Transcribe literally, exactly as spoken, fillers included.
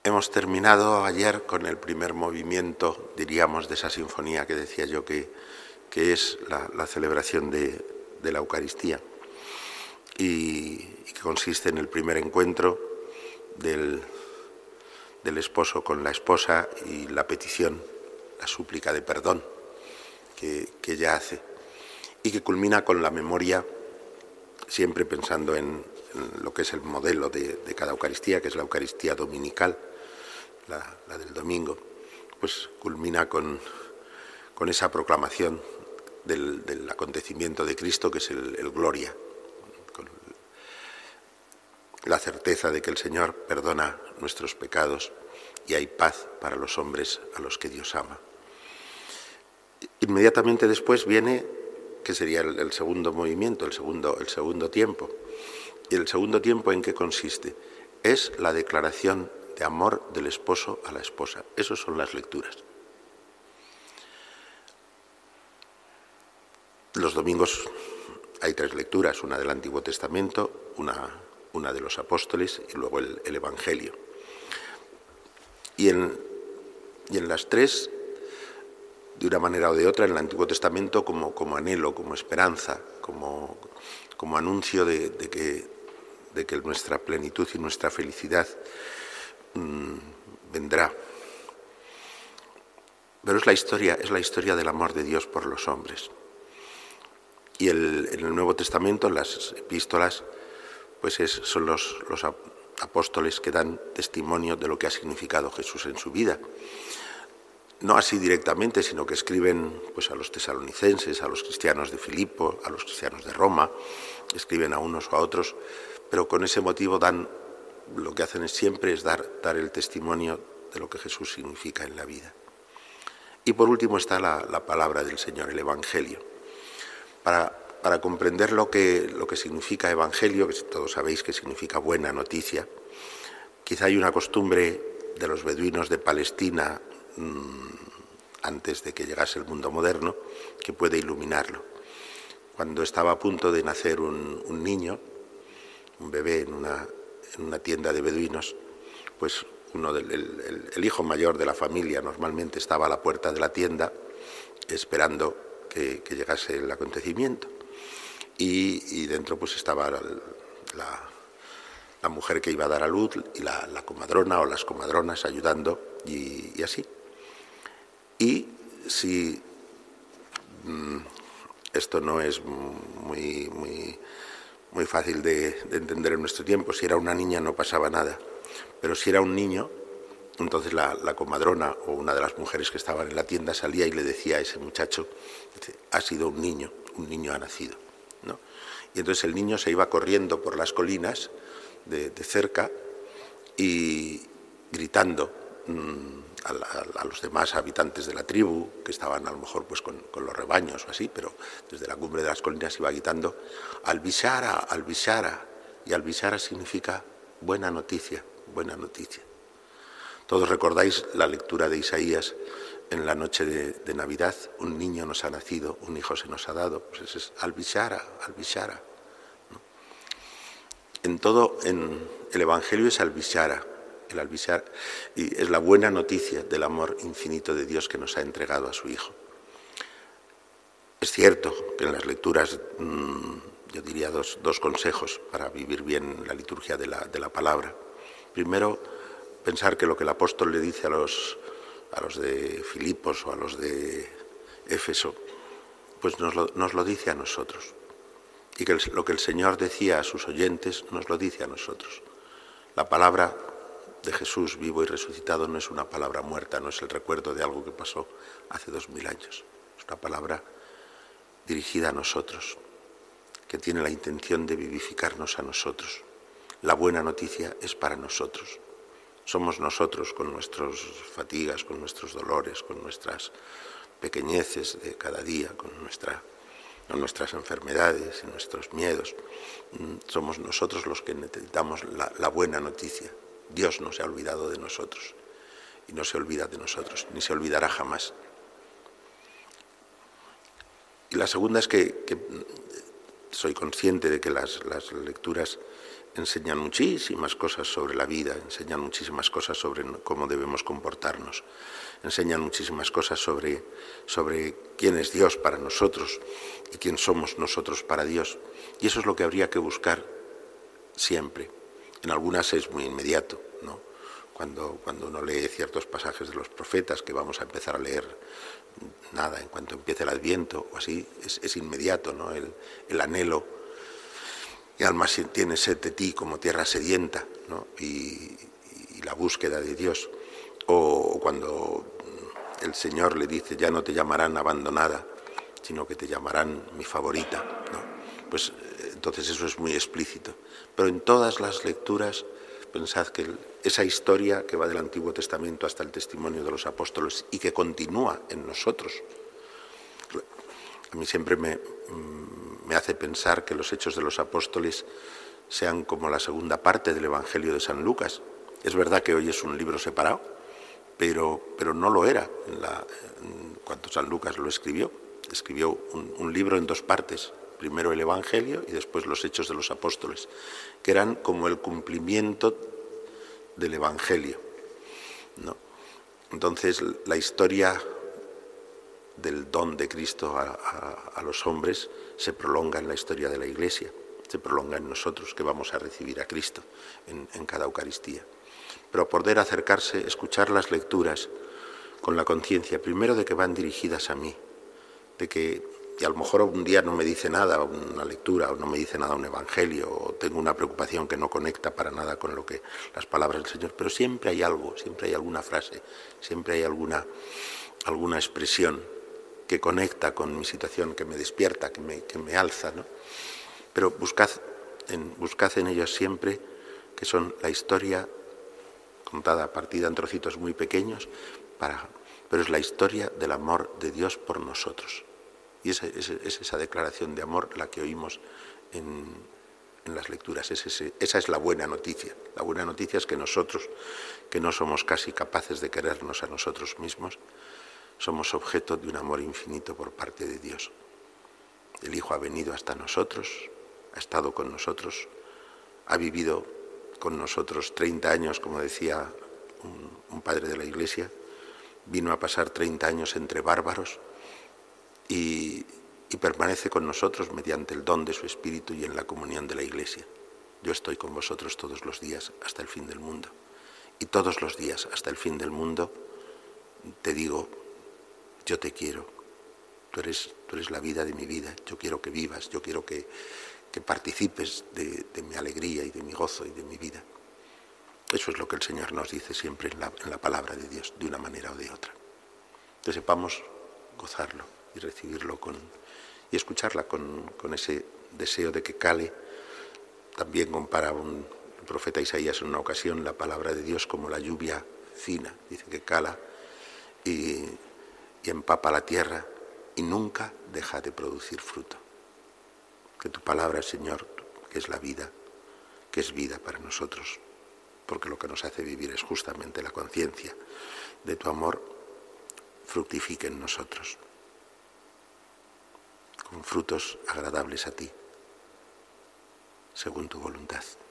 Hemos terminado ayer con el primer movimiento, diríamos, de esa sinfonía que decía yo que, que es la, la celebración de, de la Eucaristía y, y que consiste en el primer encuentro del, del esposo con la esposa y la petición, la súplica de perdón que, que ella hace y que culmina con la memoria, siempre pensando en, en lo que es el modelo de, de cada Eucaristía, que es la Eucaristía dominical, La, la del domingo, pues culmina con, con esa proclamación del, del acontecimiento de Cristo, que es el, el Gloria, con la certeza de que el Señor perdona nuestros pecados y hay paz para los hombres a los que Dios ama. Inmediatamente después viene, que sería el, el segundo movimiento, el segundo, el segundo tiempo. ¿Y el segundo tiempo en qué consiste? Es la declaración de amor del esposo a la esposa. Esas son las lecturas. Los domingos hay tres lecturas, una del Antiguo Testamento, una, una de los apóstoles y luego el, el Evangelio. Y en, y en las tres, de una manera o de otra, en el Antiguo Testamento como, como anhelo, como esperanza, como, como anuncio de, de, que, de que nuestra plenitud y nuestra felicidad vendrá. Pero es la historia, es la historia del amor de Dios por los hombres. Y el, en el Nuevo Testamento, en las epístolas, pues es, son los, los apóstoles que dan testimonio de lo que ha significado Jesús en su vida. No así directamente, sino que escriben pues, a los tesalonicenses, a los cristianos de Filipo, a los cristianos de Roma, escriben a unos o a otros, pero con ese motivo dan, lo que hacen es siempre es dar, dar el testimonio de lo que Jesús significa en la vida. Y por último está la, la palabra del Señor, el Evangelio. Para, para comprender lo que, lo que significa Evangelio, que todos sabéis que significa buena noticia, quizá hay una costumbre de los beduinos de Palestina mmm, antes de que llegase el mundo moderno que puede iluminarlo. Cuando estaba a punto de nacer un, un niño, un bebé en una en una tienda de beduinos, pues uno del, el, el hijo mayor de la familia normalmente estaba a la puerta de la tienda esperando que, que llegase el acontecimiento. Y, y dentro pues estaba la, la, la mujer que iba a dar a luz y la, la comadrona o las comadronas ayudando y, y así. Y si mmm, esto no es muy... muy muy fácil de, de entender en nuestro tiempo. Si era una niña no pasaba nada, pero si era un niño, entonces la, la comadrona o una de las mujeres que estaban en la tienda salía y le decía a ese muchacho, ha sido un niño, un niño ha nacido, ¿no? Y entonces el niño se iba corriendo por las colinas de, de cerca y gritando mmm, a, a, a los demás habitantes de la tribu, que estaban a lo mejor pues con, con los rebaños o así, pero desde la cumbre de las colinas iba gritando Al-Bishara, Al-Bishara, y Al-Bishara significa buena noticia, buena noticia. Todos recordáis la lectura de Isaías en la noche de, de Navidad, un niño nos ha nacido, un hijo se nos ha dado, pues ese es Al-Bishara, Al-Bishara. En todo, en el Evangelio es Al-Bishara, el Al-Bishara, y es la buena noticia del amor infinito de Dios que nos ha entregado a su Hijo. Es cierto que en las lecturas, mmm, yo diría dos, dos consejos para vivir bien la liturgia de la, de la palabra. Primero, pensar que lo que el apóstol le dice a los, a los de Filipos o a los de Éfeso, pues nos lo, nos lo dice a nosotros. Y que el, lo que el Señor decía a sus oyentes nos lo dice a nosotros. La palabra de Jesús vivo y resucitado no es una palabra muerta, no es el recuerdo de algo que pasó hace dos mil años. Es una palabra dirigida a nosotros, que tiene la intención de vivificarnos a nosotros. La buena noticia es para nosotros. Somos nosotros con nuestras fatigas, con nuestros dolores, con nuestras pequeñeces de cada día, con, nuestra, con nuestras enfermedades y nuestros miedos. Somos nosotros los que necesitamos la, la buena noticia. Dios no se ha olvidado de nosotros y no se olvida de nosotros, ni se olvidará jamás. Y la segunda es que, que soy consciente de que las, las lecturas enseñan muchísimas cosas sobre la vida, enseñan muchísimas cosas sobre cómo debemos comportarnos, enseñan muchísimas cosas sobre, sobre quién es Dios para nosotros y quién somos nosotros para Dios. Y eso es lo que habría que buscar siempre. En algunas es muy inmediato, ¿no? Cuando, cuando uno lee ciertos pasajes de los profetas, que vamos a empezar a leer nada en cuanto empiece el Adviento o así, es, es inmediato, ¿no? El, el anhelo. Y alma tiene sed de ti como tierra sedienta, ¿no? y, y la búsqueda de Dios. O cuando el Señor le dice, ya no te llamarán abandonada, sino que te llamarán mi favorita, ¿no? Pues entonces eso es muy explícito. Pero en todas las lecturas, pensad que esa historia que va del Antiguo Testamento hasta el testimonio de los apóstoles y que continúa en nosotros, a mí siempre me, me hace pensar que los Hechos de los Apóstoles sean como la segunda parte del Evangelio de San Lucas. Es verdad que hoy es un libro separado, pero, pero no lo era en la, en cuando San Lucas lo escribió. Escribió un, un libro en dos partes, primero el Evangelio y después los Hechos de los Apóstoles, que eran como el cumplimiento del Evangelio, ¿no? Entonces, la historia del don de Cristo a, a, a los hombres se prolonga en la historia de la Iglesia, se prolonga en nosotros que vamos a recibir a Cristo en, en cada Eucaristía. Pero poder acercarse, escuchar las lecturas con la conciencia, primero de que van dirigidas a mí, de que y a lo mejor un día no me dice nada una lectura, o no me dice nada un evangelio, o tengo una preocupación que no conecta para nada con lo que las palabras del Señor, pero siempre hay algo, siempre hay alguna frase, siempre hay alguna, alguna expresión que conecta con mi situación, que me despierta, que me, que me alza, ¿no? Pero buscad en, buscad en ellos siempre que son la historia contada, partida en trocitos muy pequeños, para, pero es la historia del amor de Dios por nosotros. Y esa, es, es esa declaración de amor la que oímos en, en las lecturas. Es ese, esa es la buena noticia. La buena noticia es que nosotros, que no somos casi capaces de querernos a nosotros mismos, somos objeto de un amor infinito por parte de Dios. El Hijo ha venido hasta nosotros, ha estado con nosotros, ha vivido con nosotros treinta años, como decía un, un padre de la Iglesia, vino a pasar treinta años entre bárbaros y, y permanece con nosotros mediante el don de su Espíritu y en la comunión de la Iglesia. Yo estoy con vosotros todos los días hasta el fin del mundo. Y todos los días hasta el fin del mundo te digo, yo te quiero, tú eres, tú eres la vida de mi vida, yo quiero que vivas, yo quiero que, que participes de, de mi alegría y de mi gozo y de mi vida. Eso es lo que el Señor nos dice siempre en la, en la palabra de Dios, de una manera o de otra. Que sepamos gozarlo y recibirlo con, y escucharla con, con ese deseo de que cale. También compara un, el profeta Isaías en una ocasión la palabra de Dios como la lluvia fina, dice que cala y, y empapa la tierra y nunca deja de producir fruto. Que tu palabra, Señor, que es la vida, que es vida para nosotros, porque lo que nos hace vivir es justamente la conciencia de tu amor, fructifique en nosotros, con frutos agradables a ti, según tu voluntad.